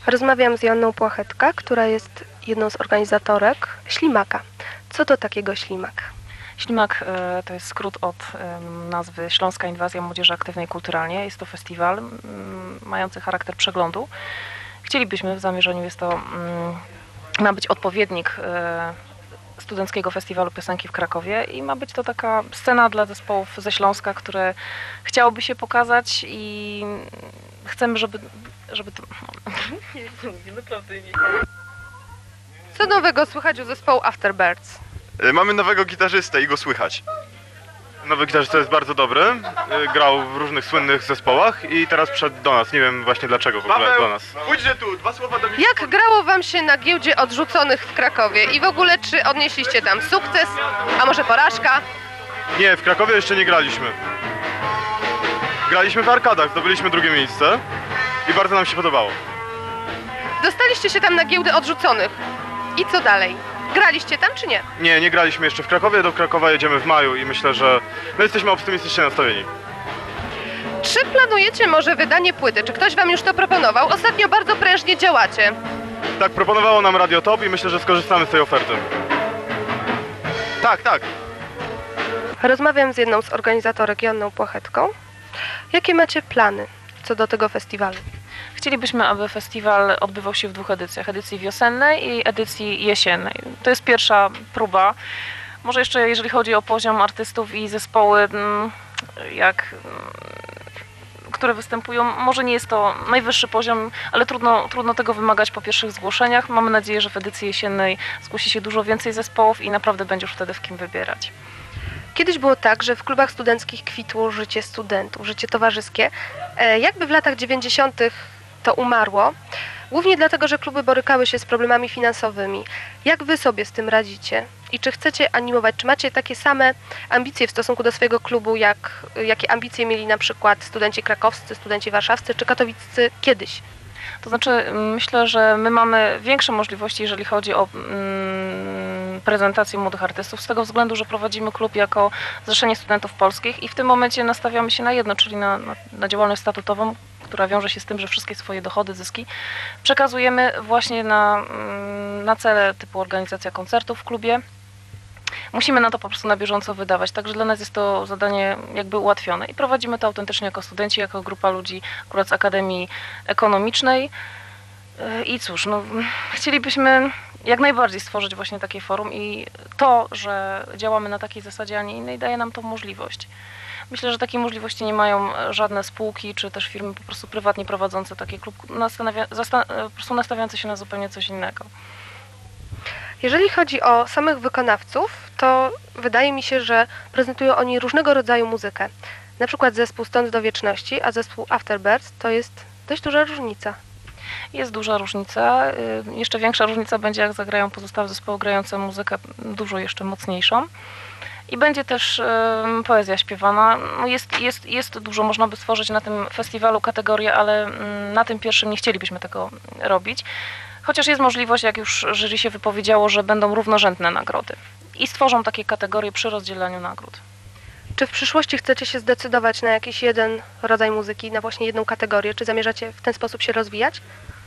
Rozmawiam z Joanną Płachetka, która jest jedną z organizatorek Ślimaka. Co to takiego Ślimak? Ślimak to jest skrót od nazwy Śląska Inwazja Młodzieży Aktywnej Kulturalnie. Jest to festiwal mający charakter przeglądu. Chcielibyśmy, w zamierzeniu jest to, ma być odpowiednik Studenckiego Festiwalu Piosenki w Krakowie i ma być to taka scena dla zespołów ze Śląska, które chciałoby się pokazać i chcemy, żeby to... Naprawdę nie. Co nowego słychać u zespołu Afterbirds? Mamy nowego gitarzystę i go słychać. Nowy gitarzysta jest bardzo dobry, grał w różnych słynnych zespołach i teraz przyszedł do nas, nie wiem właśnie dlaczego w ogóle do nas. Pójdźże tu, 2 słowa do mnie. Jak grało wam się na giełdzie odrzuconych w Krakowie i w ogóle czy odnieśliście tam sukces, a może porażka? Nie, w Krakowie jeszcze nie graliśmy. Graliśmy w Arkadach, zdobyliśmy 2. miejsce i bardzo nam się podobało. Dostaliście się tam na giełdę odrzuconych. I co dalej? Graliście tam czy nie? Nie, nie graliśmy jeszcze w Krakowie, do Krakowa jedziemy w maju i myślę, że my jesteśmy optymistycznie nastawieni. Czy planujecie może wydanie płyty? Czy ktoś wam już to proponował? Ostatnio bardzo prężnie działacie. Tak, proponowało nam Radio Top i myślę, że skorzystamy z tej oferty. Tak. Rozmawiam z jedną z organizatorek, Joanną Płachetką. Jakie macie plany co do tego festiwalu? Chcielibyśmy, aby festiwal odbywał się w 2 edycjach. Edycji wiosennej i edycji jesiennej. To jest pierwsza próba. Może jeszcze jeżeli chodzi o poziom artystów i zespoły, które występują, może nie jest to najwyższy poziom, ale trudno tego wymagać po pierwszych zgłoszeniach. Mamy nadzieję, że w edycji jesiennej zgłosi się dużo więcej zespołów i naprawdę będzie już wtedy w kim wybierać. Kiedyś było tak, że w klubach studenckich kwitło życie studentów, życie towarzyskie. Jakby w latach 90. to umarło, głównie dlatego, że kluby borykały się z problemami finansowymi. Jak wy sobie z tym radzicie? I czy chcecie animować, czy macie takie same ambicje w stosunku do swojego klubu, jakie ambicje mieli na przykład studenci krakowscy, studenci warszawscy czy katowiccy kiedyś? To znaczy, myślę, że my mamy większe możliwości, jeżeli chodzi o prezentację młodych artystów, z tego względu, że prowadzimy klub jako Zrzeszenie Studentów Polskich i w tym momencie nastawiamy się na jedno, czyli na działalność statutową, która wiąże się z tym, że wszystkie swoje dochody, zyski przekazujemy właśnie na cele typu organizacja koncertów w klubie. Musimy na to po prostu na bieżąco wydawać, także dla nas jest to zadanie jakby ułatwione i prowadzimy to autentycznie jako studenci, jako grupa ludzi akurat z Akademii Ekonomicznej. I cóż, chcielibyśmy jak najbardziej stworzyć właśnie takie forum i to, że działamy na takiej zasadzie, a nie innej, daje nam tą możliwość. Myślę, że takiej możliwości nie mają żadne spółki, czy też firmy po prostu prywatnie prowadzące taki klub, po prostu nastawiające się na zupełnie coś innego. Jeżeli chodzi o samych wykonawców, to wydaje mi się, że prezentują oni różnego rodzaju muzykę. Na przykład zespół Stąd do Wieczności, a zespół Afterbirds to jest dość duża różnica. Jest duża różnica. Jeszcze większa różnica będzie, jak zagrają pozostałe zespoły grające muzykę dużo jeszcze mocniejszą. I będzie też poezja śpiewana. Jest dużo, można by stworzyć na tym festiwalu kategorię, ale na tym pierwszym nie chcielibyśmy tego robić. Chociaż jest możliwość, jak już jury się wypowiedziało, że będą równorzędne nagrody. I stworzą takie kategorie przy rozdzielaniu nagród. Czy w przyszłości chcecie się zdecydować na jakiś jeden rodzaj muzyki, na właśnie jedną kategorię? Czy zamierzacie w ten sposób się rozwijać?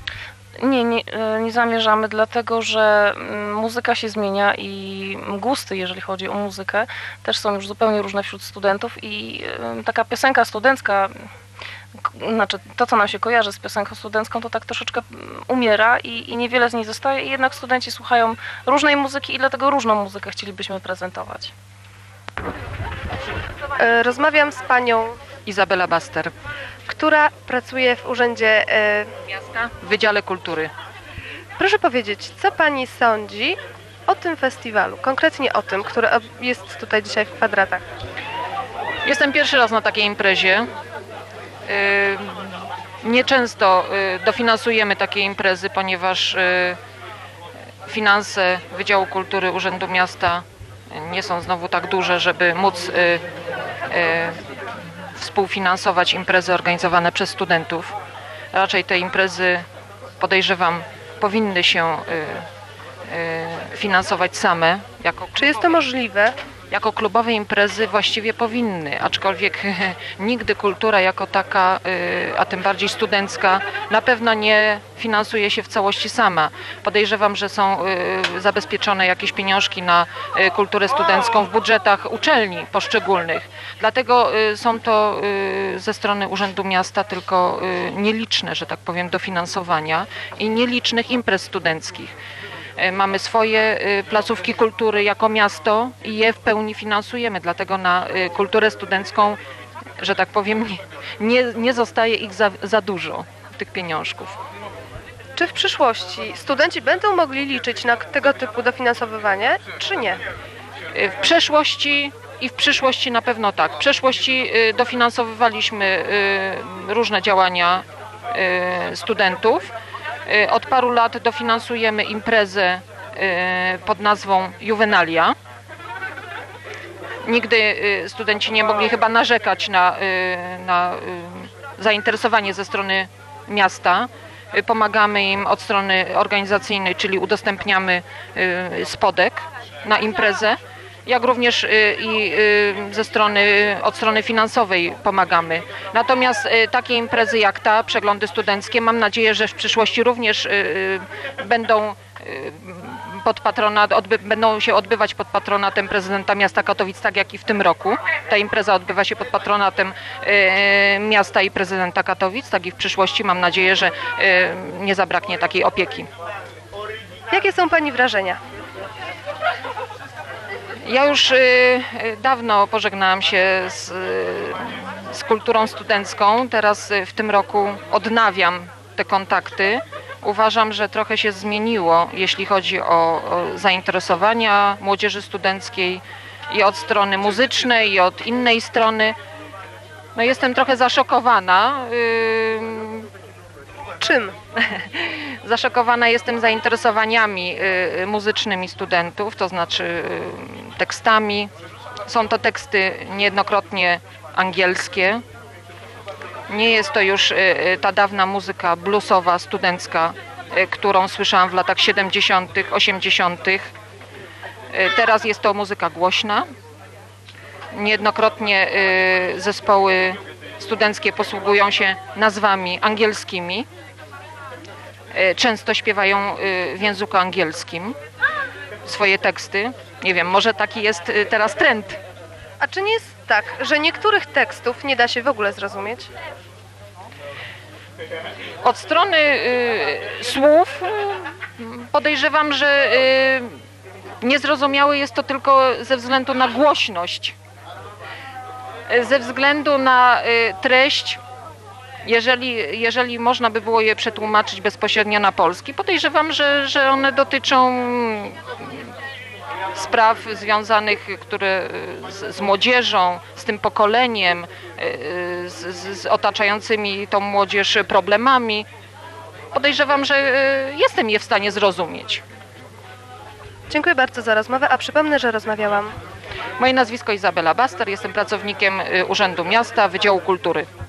Nie zamierzamy, dlatego że muzyka się zmienia i gusty, jeżeli chodzi o muzykę, też są już zupełnie różne wśród studentów i taka piosenka studencka, znaczy to, co nam się kojarzy z piosenką studencką, to tak troszeczkę umiera i niewiele z niej zostaje i jednak studenci słuchają różnej muzyki i dlatego różną muzykę chcielibyśmy prezentować. Rozmawiam z panią Izabela Baster, która pracuje w Urzędzie Miasta w Wydziale Kultury. Proszę powiedzieć, co pani sądzi o tym festiwalu, konkretnie o tym, który jest tutaj dzisiaj w Kwadratach? Jestem pierwszy raz na takiej imprezie. Nieczęsto dofinansujemy takie imprezy, ponieważ finanse Wydziału Kultury Urzędu Miasta nie są znowu tak duże, żeby móc współfinansować imprezy organizowane przez studentów. Raczej te imprezy, podejrzewam, powinny się finansować same. Czy jest to możliwe, jako klubowe imprezy właściwie powinny, aczkolwiek nigdy kultura jako taka, a tym bardziej studencka, na pewno nie finansuje się w całości sama. Podejrzewam, że są zabezpieczone jakieś pieniążki na kulturę studencką w budżetach uczelni poszczególnych. Dlatego są to ze strony Urzędu Miasta tylko nieliczne, że tak powiem, dofinansowania i nielicznych imprez studenckich. Mamy swoje placówki kultury jako miasto i je w pełni finansujemy, dlatego na kulturę studencką, że tak powiem, nie zostaje ich za dużo, tych pieniążków. Czy w przyszłości studenci będą mogli liczyć na tego typu dofinansowywanie, czy nie? W przeszłości i w przyszłości na pewno tak. W przeszłości dofinansowywaliśmy różne działania studentów. Od paru lat dofinansujemy imprezę pod nazwą Juvenalia. Nigdy studenci nie mogli chyba narzekać na zainteresowanie ze strony miasta. Pomagamy im od strony organizacyjnej, czyli udostępniamy spodek na imprezę, jak również i od strony finansowej pomagamy. Natomiast takie imprezy jak ta, przeglądy studenckie, mam nadzieję, że w przyszłości również będą będą się odbywać pod patronatem prezydenta miasta Katowic, tak jak i w tym roku. Ta impreza odbywa się pod patronatem miasta i prezydenta Katowic, tak i w przyszłości mam nadzieję, że nie zabraknie takiej opieki. Jakie są Pani wrażenia? Ja już dawno pożegnałam się z kulturą studencką. Teraz w tym roku odnawiam te kontakty. Uważam, że trochę się zmieniło, jeśli chodzi o zainteresowania młodzieży studenckiej i od strony muzycznej, i od innej strony. No jestem trochę zaszokowana. Czym? Zaszokowana jestem zainteresowaniami muzycznymi studentów, to znaczy tekstami. Są to teksty niejednokrotnie angielskie. Nie jest to już ta dawna muzyka bluesowa, studencka, którą słyszałam w latach 70., 80. Teraz jest to muzyka głośna. Niejednokrotnie zespoły studenckie posługują się nazwami angielskimi. Często śpiewają w języku angielskim swoje teksty. Nie wiem, może taki jest teraz trend. A czy nie jest tak, że niektórych tekstów nie da się w ogóle zrozumieć? Od strony słów podejrzewam, że niezrozumiałe jest to tylko ze względu na głośność. Ze względu na treść, jeżeli można by było je przetłumaczyć bezpośrednio na polski, podejrzewam, że one dotyczą spraw związanych z młodzieżą, z tym pokoleniem, z otaczającymi tą młodzież problemami. Podejrzewam, że jestem je w stanie zrozumieć. Dziękuję bardzo za rozmowę, a przypomnę, że rozmawiałam. Moje nazwisko Izabela Baster, jestem pracownikiem Urzędu Miasta, Wydziału Kultury.